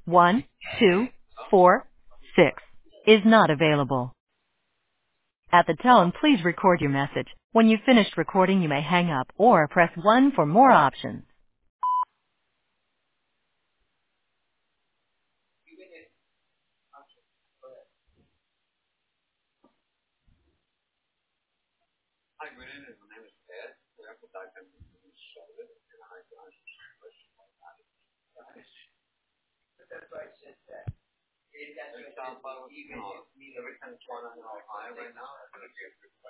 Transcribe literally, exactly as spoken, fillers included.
one, two, four, six is not available. At the tone, please record your message. When you've finished recording, you may hang up or press one for more options. Hi, good evening. My name is Ed. We have to dive into the Charlotte, and I got a question about that. For example, you know, everything's running on high right now.